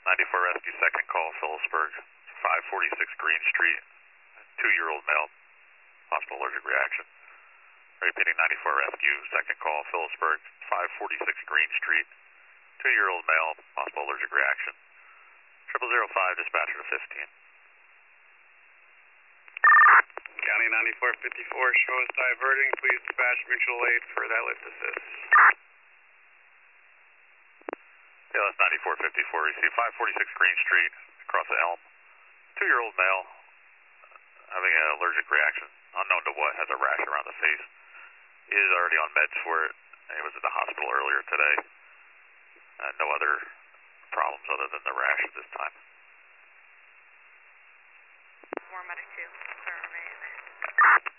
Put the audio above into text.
94 Rescue, second call, Phillipsburg, 546 Green Street, 2-year-old male, possible allergic reaction. Repeating 94 Rescue, second call, Phillipsburg, 546 Green Street, 2-year-old male, possible allergic reaction. 0005, dispatcher to 15. County 9454 shows diverting. Please dispatch mutual aid for that lift assist. Yeah, that's 9454. Receive 546 Green Street, across the Elm. 2-year-old male, having an allergic reaction, unknown to what, has a rash around the face. He is already on meds for it. He was at the hospital earlier today. No other problems other than the rash at this time. More medic 2, sir, remain.